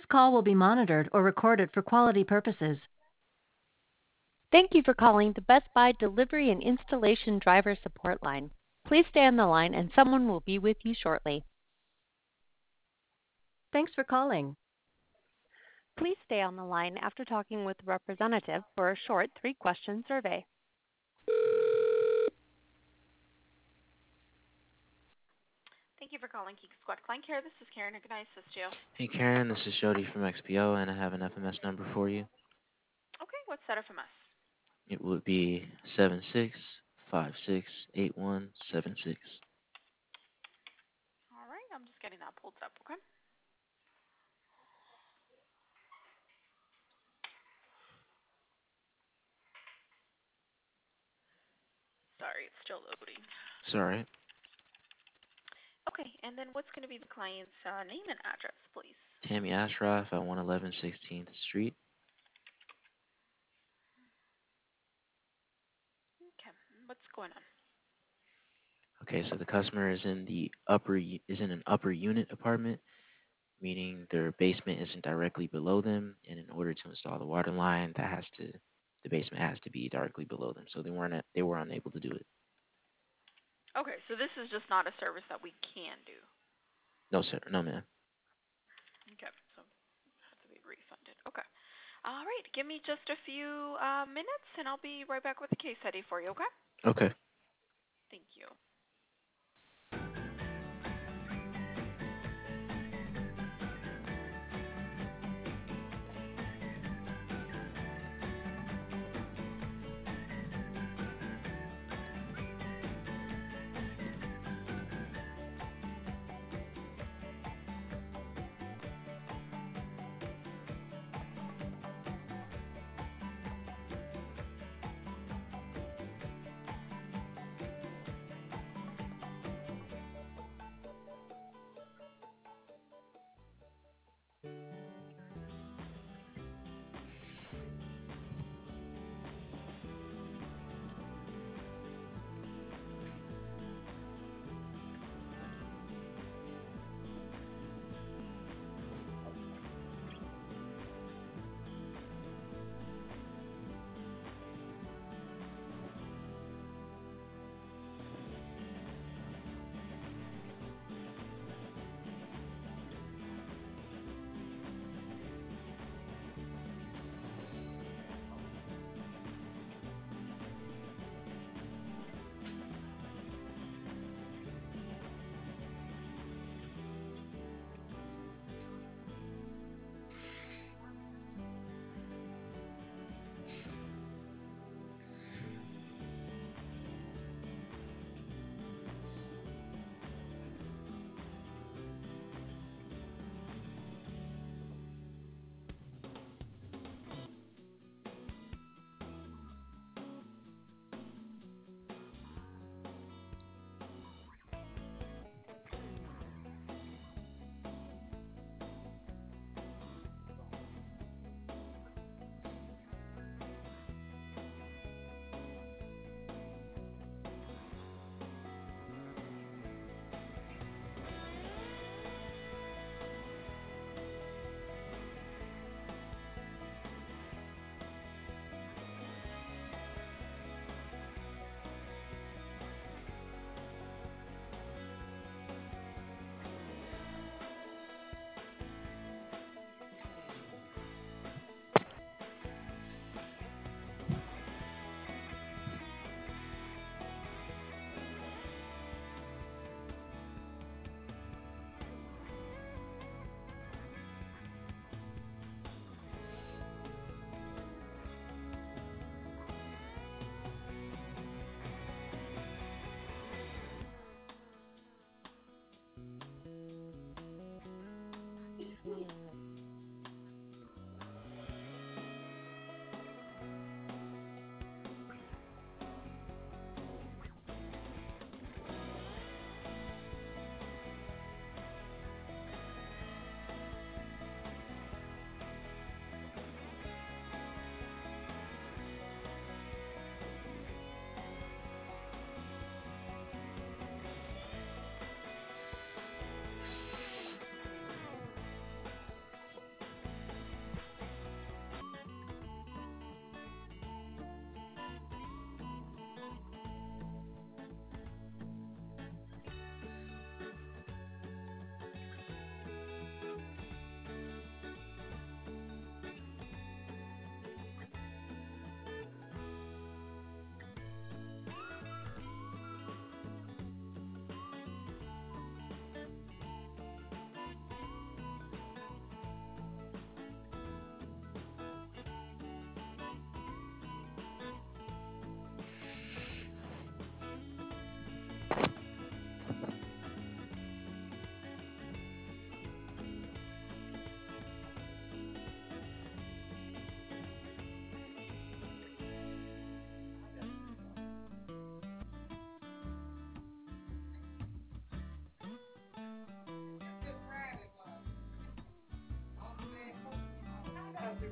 This call will be monitored or recorded for quality purposes. Thank you for calling the Best Buy Delivery and Installation Driver Support Line. Please stay on the line and someone will be with you shortly. Thanks for calling. Please stay on the line after talking with a representative for a short 3-question survey. Thank you for calling Geek Squad Client Care. This is Karen. How can I assist you? Hey Karen, this is Jody from XPO, and I have an FMS number for you. Okay, what's that from us? It would be 76568176. All right, I'm just getting that pulled up, okay? Sorry, it's still loading. It's alright. Okay, and then what's going to be the client's name and address, please? Tammy Ashraf at 111 16th Street. Okay, what's going on? Okay, so the customer is in an upper unit apartment, meaning their basement isn't directly below them, and in order to install the water line, the basement has to be directly below them. So they were unable to do it. Okay, so this is just not a service that we can do. No sir, no ma'am. Okay, so it has to be refunded. Okay. All right, give me just a few minutes, and I'll be right back with the case study for you, okay? Okay. Thank you.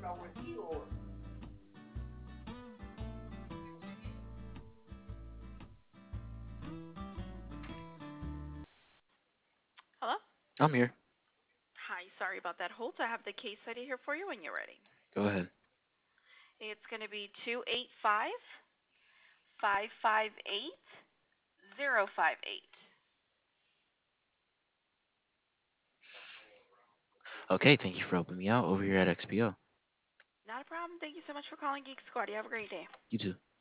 Hello? I'm here. Hi, sorry about that hold. I have the case study here for you when you're ready. Go ahead. It's going to be 285-558-058. Okay, thank you for helping me out over here at XPO. Not a problem. Thank you so much for calling Geek Squad. You have a great day. You too.